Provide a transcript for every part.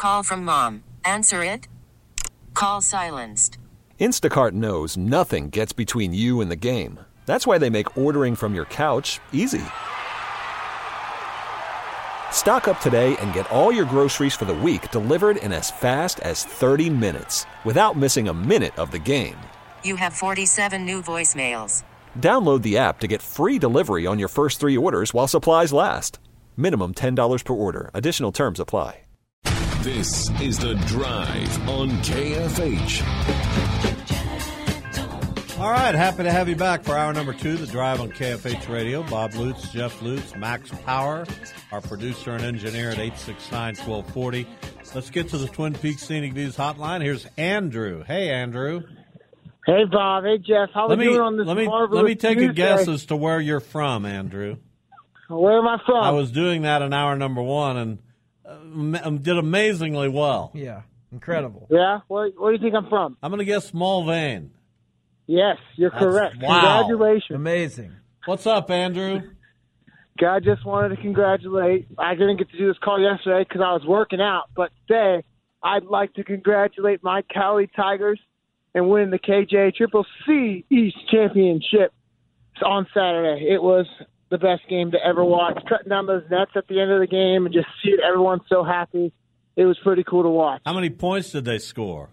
Call from mom. Answer it. Call silenced. Instacart knows nothing gets between you and the game. That's why they make ordering from your couch easy. Stock up today and get all your groceries for the week delivered in as fast as 30 minutes without missing a minute of the game. You have 47 new voicemails. Download the app to get free delivery on your first 3 orders while supplies last. Minimum $10 per order. Additional terms apply. This is The Drive on KFH. All right, happy to have you back for hour number 2, The Drive on KFH Radio. Bob Lutz, Jeff Lutz, Max Power, our producer and engineer at 869-1240. Let's get to the Twin Peaks Scenic Views hotline. Here's Andrew. Hey, Andrew. Hey, Bob. Hey, Jeff. How are we doing on this marvelous Let me take Tuesday? a guess as to where you're from, Andrew. Where am I from? I was doing that in hour number 1 and did amazingly well. Yeah, incredible. Yeah? Where do you think I'm from? I'm going to guess Mulvane. Yes, you're correct. Wow. Congratulations. Amazing. What's up, Andrew? I just wanted to congratulate. I didn't get to do this call yesterday because I was working out, but today I'd like to congratulate my Cali Tigers and winning the KJ Triple C East Championship on Saturday. It was the best game to ever watch. Cutting down those nets at the end of the game and just seeing everyone so happy. It was pretty cool to watch. How many points did they score?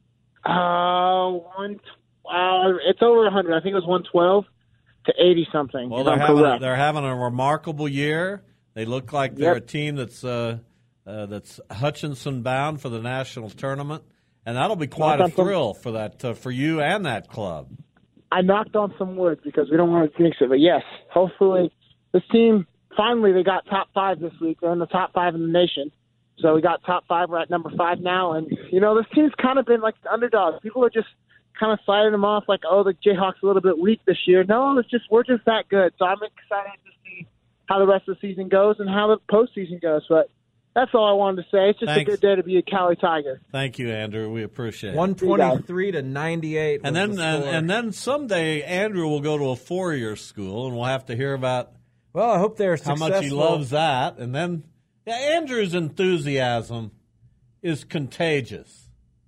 It's over 100. I think it was 112 to 80 something. Well, they're having a remarkable year. They look like they're a team that's Hutchinson bound for the national tournament, and that'll be quite a thrill for that for you and that club. I knocked on some wood because we don't want to jinx it, but yes, hopefully this team finally they got top 5 this week. They're in the top 5 in the nation. So we got top 5. We're at number 5 now, and this team's kind of been like the underdogs. People are just kind of sliding them off like, oh, the Jayhawks a little bit weak this year. No, we're just that good. So I'm excited to see how the rest of the season goes and how the postseason goes. But that's all I wanted to say. It's just a good day to be a Cali Tiger. Thank you, Andrew. We appreciate it. 123 to 98. And then someday Andrew will go to a 4-year school, and we'll have to hear about. Well, I hope they're successful. How much he loves that, and then Andrew's enthusiasm is contagious.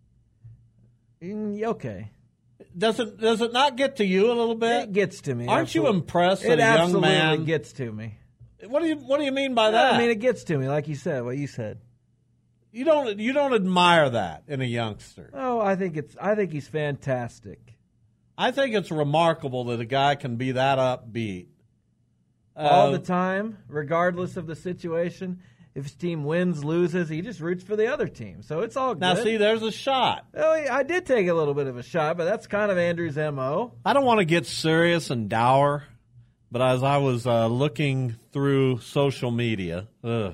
Okay. Does it not get to you a little bit? It gets to me. Aren't you impressed that a young man? It absolutely gets to me. What do you mean by that? I mean, it gets to me, like you said. What you said. You don't admire that in a youngster. Oh, I think he's fantastic. I think it's remarkable that a guy can be that upbeat all the time, regardless of the situation. If his team wins, loses, he just roots for the other team. So it's all good. Now, see, there's a shot. Oh, I did take a little bit of a shot, but that's kind of Andrew's M.O. I don't want to get serious and dour, but as I was looking through social media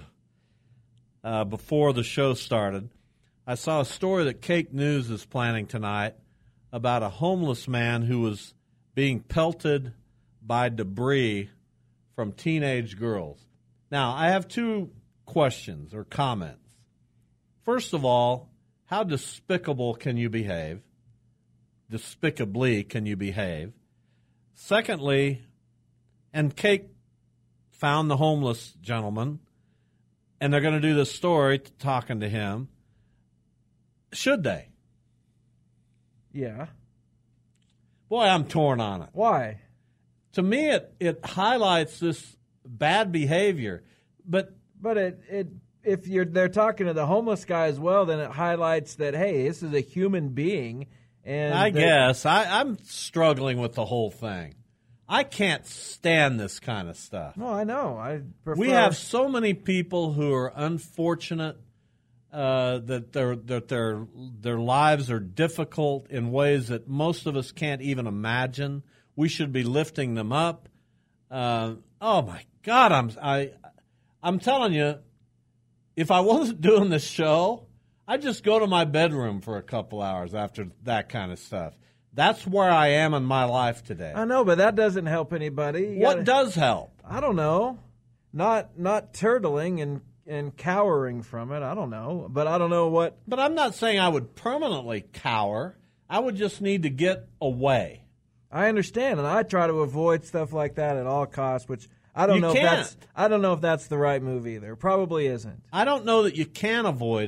before the show started, I saw a story that Cake News is planning tonight about a homeless man who was being pelted by debris from teenage girls. Now, I have 2 questions or comments. First of all, how despicable can you behave? Despicably can you behave? Secondly, and Cake found the homeless gentleman, and they're going to do this story talking to him. Should they? Yeah. Boy, I'm torn on it. Why? To me, it highlights this bad behavior, but if they're talking to the homeless guy as well, then it highlights that, hey, this is a human being. And I guess I'm struggling with the whole thing. I can't stand this kind of stuff. No, I know. We have so many people who are unfortunate that their lives are difficult in ways that most of us can't even imagine. We should be lifting them up. Oh my God, I'm telling you, if I wasn't doing this show, I'd just go to my bedroom for a couple hours after that kind of stuff. That's where I am in my life today. I know, but that doesn't help anybody. What does help? I don't know. Not turtling and cowering from it. I don't know. But I don't know what. But I'm not saying I would permanently cower. I would just need to get away. I understand, and I try to avoid stuff like that at all costs, which I don't know if that's the right move either. Probably isn't. I don't know that you can avoid it.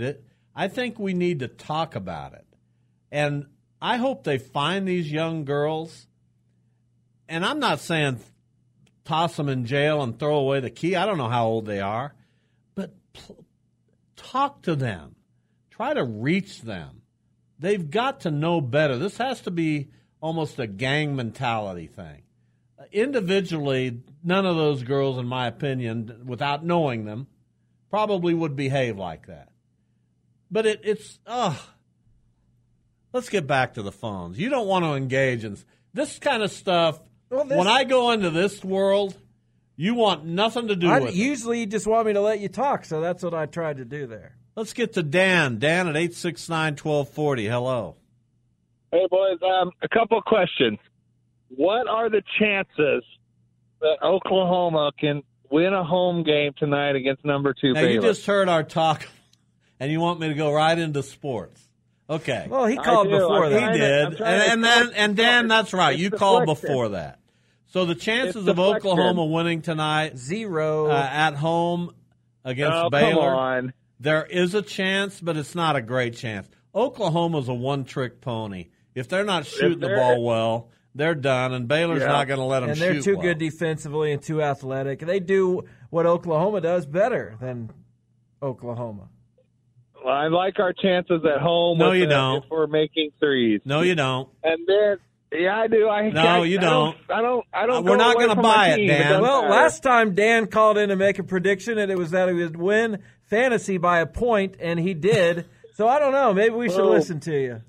I think we need to talk about it. And I hope they find these young girls. And I'm not saying toss them in jail and throw away the key. I don't know how old they are. But talk to them. Try to reach them. They've got to know better. This has to be almost a gang mentality thing. Individually, none of those girls, in my opinion, without knowing them, probably would behave like that. But let's get back to the phones. You don't want to engage in this kind of stuff. Well, when I go into this world, you want nothing to do with it. Usually you just want me to let you talk, so that's what I tried to do there. Let's get to Dan. Dan at 869-1240. Hello. Hey, boys. A couple of questions. What are the chances that Oklahoma can win a home game tonight against number 2 Now, Baylor? you just heard our talk, and you want me to go right into sports. Okay. Well, he called before that. He did. And Dan, that's right. You called before that. So the chances of Oklahoma winning tonight, 0 at home against Baylor. Come on. There is a chance, but it's not a great chance. Oklahoma's a one-trick pony. If they're not shooting the ball well, they're done, and Baylor's not going to let them shoot well. And they're too good defensively and too athletic. They do what Oklahoma does better than Oklahoma. Well, I like our chances at home. No, you don't. If we're making threes. No, you don't. And then, yeah, I do. You don't. I don't. We're not going to buy it, Dan. Well, last time Dan called in to make a prediction, and it was that he would win fantasy by a point, and he did. So I don't know. Maybe we should listen to you.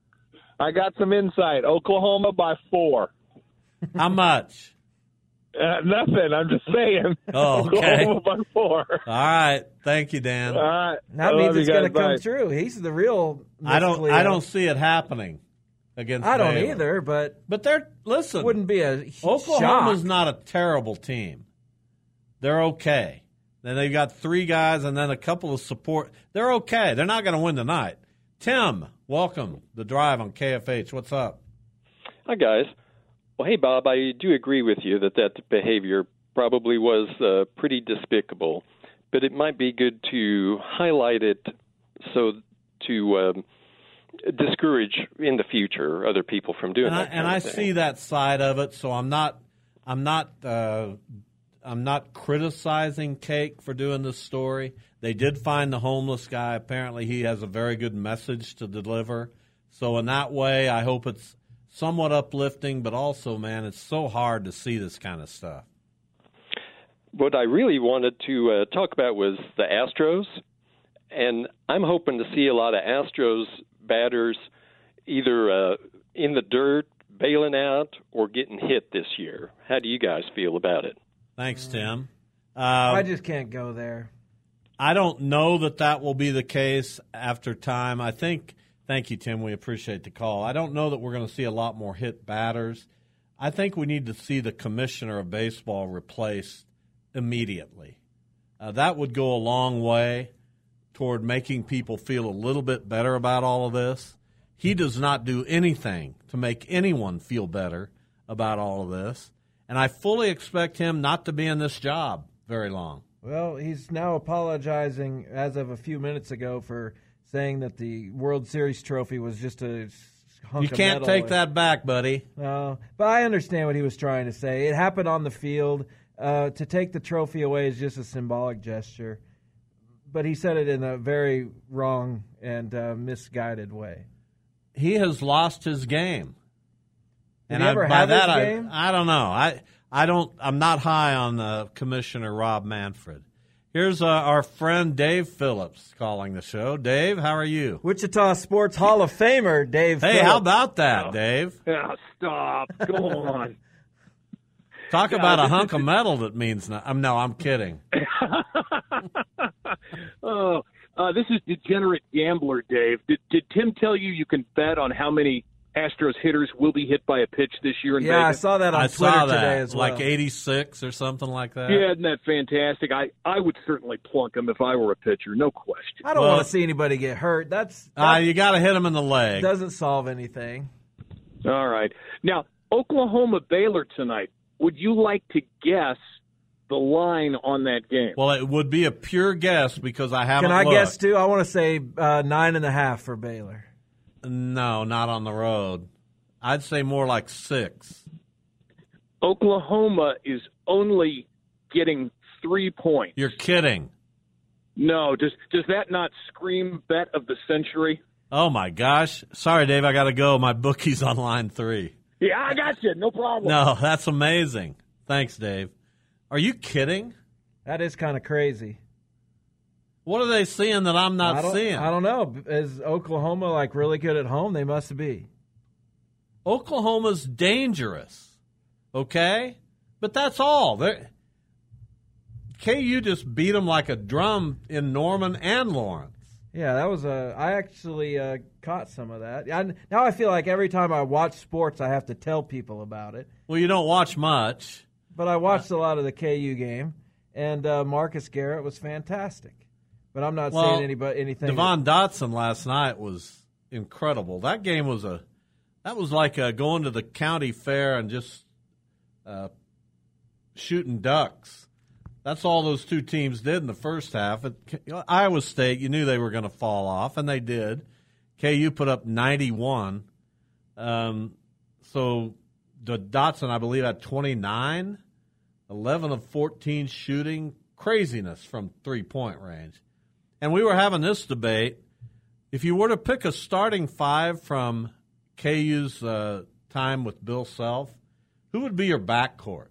I got some insight. Oklahoma by 4. How much? Nothing. I'm just saying. Oh, okay. Oklahoma by 4. All right. Thank you, Dan. All right. That means it's going to come true. He's the real. I don't see it happening against Baylor. I don't either, but listen. Wouldn't be a Oklahoma's shock. not a terrible team. They're okay. Then they've got 3 guys and then a couple of support. They're okay. They're not going to win tonight. Tim, welcome. The Drive on KFH. What's up? Hi, guys. Well, hey, Bob, I do agree with you that behavior probably was pretty despicable, but it might be good to highlight it so to discourage in the future other people from doing that. And I see that side of it, so I'm not criticizing Cake for doing this story. They did find the homeless guy. Apparently, he has a very good message to deliver. So in that way, I hope it's somewhat uplifting, but also, man, it's so hard to see this kind of stuff. What I really wanted to talk about was the Astros, and I'm hoping to see a lot of Astros batters either in the dirt, bailing out, or getting hit this year. How do you guys feel about it? Thanks, Tim. I just can't go there. I don't know that will be the case after time. Thank you, Tim. We appreciate the call. I don't know that we're going to see a lot more hit batters. I think we need to see the commissioner of baseball replaced immediately. That would go a long way toward making people feel a little bit better about all of this. He does not do anything to make anyone feel better about all of this. And I fully expect him not to be in this job very long. Well, he's now apologizing as of a few minutes ago for saying that the World Series trophy was just a hunk You of can't metal. take that back, buddy. No, but I understand what he was trying to say. It happened on the field. To take the trophy away is just a symbolic gesture. But he said it in a very wrong and misguided way. He has lost his game. Did he ever have his game? I don't know. I'm not high on Commissioner Rob Manfred. Here's our friend Dave Phillips calling the show. Dave, how are you? Wichita Sports Hall of Famer Dave Phillips. Hey, how about that, Dave? Yeah, stop. Go on. Talk about a hunk of metal that means nothing. No, I'm kidding. This is Degenerate Gambler, Dave. Did Tim tell you can bet on how many Astros hitters will be hit by a pitch this year in Vegas? I saw that on Twitter today as well. Like 86 or something like that. Yeah, isn't that fantastic? I would certainly plunk him if I were a pitcher, no question. I don't want to see anybody get hurt. That's you got to hit him in the leg. Doesn't solve anything. All right. Now, Oklahoma Baylor tonight. Would you like to guess the line on that game? Well, it would be a pure guess because I haven't Can I looked. guess, too? I want to say 9.5 for Baylor. No, not on the road. I'd say more like 6. Oklahoma is only getting 3 points. You're kidding. No, does that not scream bet of the century? Oh, my gosh. Sorry, Dave, I got to go. My bookie's on line 3. Yeah, I got you. No problem. No, that's amazing. Thanks, Dave. Are you kidding? That is kind of crazy. What are they seeing that I'm not seeing? I don't know. Is Oklahoma, like, really good at home? They must be. Oklahoma's dangerous, okay? But that's all. KU just beat them like a drum in Norman and Lawrence. Yeah, that was I actually caught some of that. Now I feel like every time I watch sports, I have to tell people about it. Well, you don't watch much. But I watched a lot of the KU game, and Marcus Garrett was fantastic. But I'm not saying anything. Devon Dotson last night was incredible. That game was like going to the county fair and just shooting ducks. That's all those two teams did in the first half. Iowa State, you knew they were going to fall off, and they did. KU put up 91. So the Dotson, I believe, had 29, 11 of 14 shooting. Craziness from three-point range. And we were having this debate. If you were to pick a starting 5 from KU's time with Bill Self, who would be your backcourt?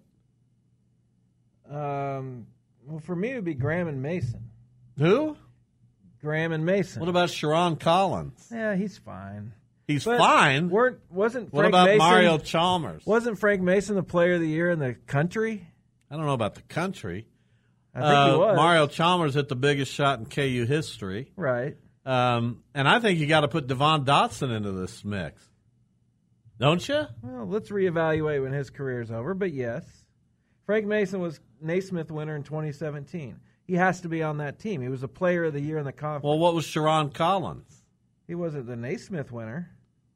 Well, for me, it would be Graham and Mason. Who? Graham and Mason. What about Sharon Collins? Yeah, he's fine. He's fine? Wasn't Frank What about Mason, Mario Chalmers? Wasn't Frank Mason the player of the year in the country? I don't know about the country. I think he was. Mario Chalmers hit the biggest shot in KU history. Right. And I think you got to put Devon Dotson into this mix. Don't you? Well, let's reevaluate when his career's over, but yes. Frank Mason was Naismith winner in 2017. He has to be on that team. He was the player of the year in the conference. Well, what was Sharon Collins? He wasn't the Naismith winner.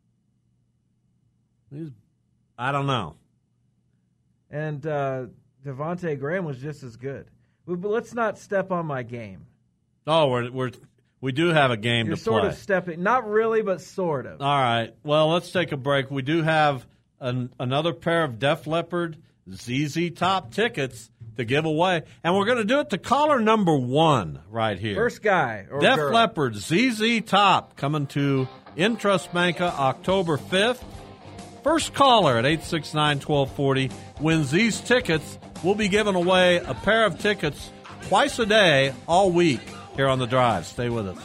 I don't know. And Devontae Graham was just as good. But let's not step on my game. Oh, we do have a game You're to play. sort of stepping, not really, but sort of. All right. Well, let's take a break. We do have another pair of Def Leppard ZZ Top tickets to give away, and we're going to do it to caller number 1 right here. First guy or Def girl. Leppard ZZ Top coming to Intrust Banca October 5th. First caller at 869-1240 wins these tickets. We'll be giving away a pair of tickets twice a day all week here on The Drive. Stay with us.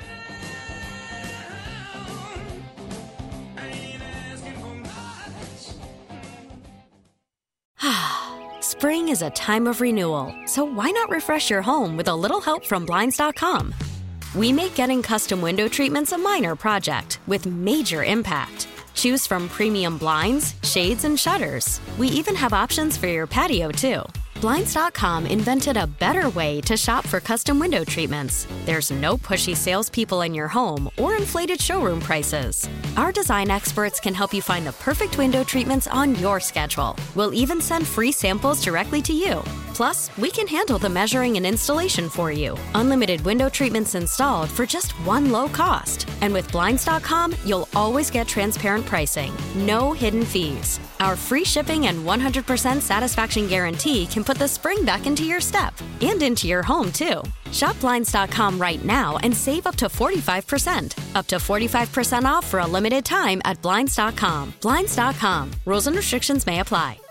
Spring is a time of renewal, so why not refresh your home with a little help from Blinds.com? We make getting custom window treatments a minor project with major impact. Choose from premium blinds, shades, and shutters. We even have options for your patio, too. Blinds.com invented a better way to shop for custom window treatments. There's no pushy salespeople in your home or inflated showroom prices. Our design experts can help you find the perfect window treatments on your schedule. We'll even send free samples directly to you. Plus, we can handle the measuring and installation for you. Unlimited window treatments installed for just one low cost. And with Blinds.com, you'll always get transparent pricing. No hidden fees. Our free shipping and 100% satisfaction guarantee can put the spring back into your step and into your home, too. Shop Blinds.com right now and save up to 45%. Up to 45% off for a limited time at Blinds.com. Blinds.com. Rules and restrictions may apply.